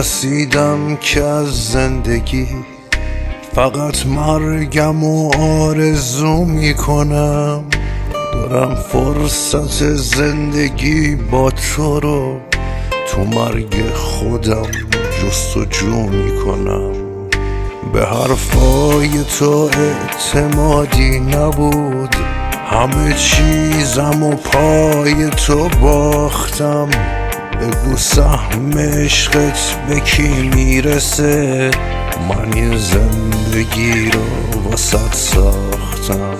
رسیدم که از زندگی فقط مرگم و آرزو میکنم. دارم فرصت زندگی با تو رو تو مرگ خودم جستجو میکنم. به حرفای تو اعتمادی نبود، همه چیزم و پای تو باختم. بگو سهم عشقت به کی میرسه، من این زندگی رو واسط ساختم.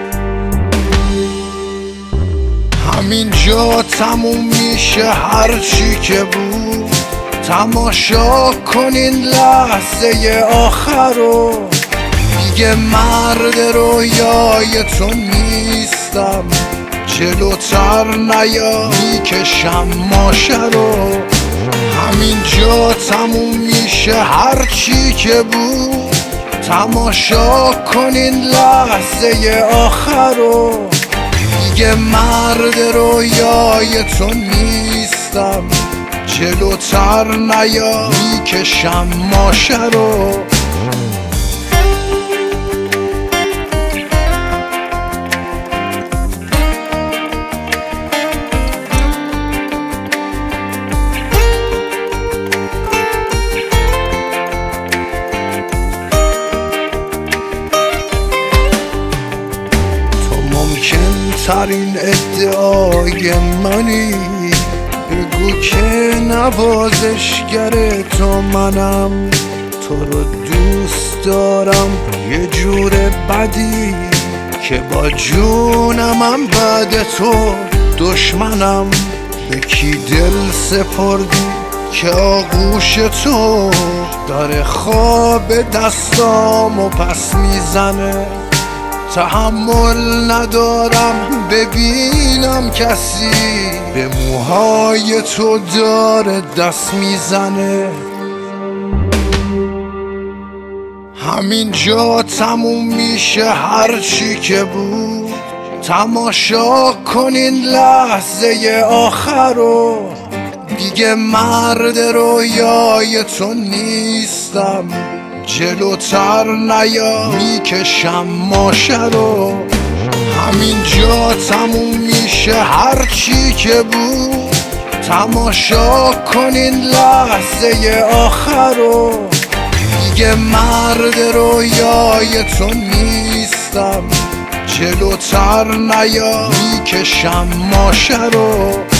همینجا تموم میشه هرچی که بود، تماشا کنین لحظه آخر رو. دیگه مرد رویای تو نیستم، جلوتر نیا میکشم ماشه رو. همینجا تموم میشه هرچی که بود، تماشا کنین لحظه آخر رو. دیگه مرد رویای تو نیستم، جلوتر نیا میکشم ماشه رو. ممکن ترین ادعای منی، بگو که نوازشگر تو منم. تو رو دوست دارم یه جور بدی که با جونمم بعد تو دشمنم. به کی دل سپردی که آغوش تو داره خواب دستامو پس میزنه؟ تحمل ندارم ببینم کسی به موهای تو داره دست میزنه. همینجا تموم میشه هرچی که بود، تماشا کنین لحظه آخر رو. دیگه مرد رویای تو نیستم، جلوتر نیا میکشم ماشه رو. همینجا تموم میشه هرچی که بود، تماشا کنین لحظه آخر رو. دیگه مرد رویای تو نیستم، جلوتر نیا میکشم ماشه رو.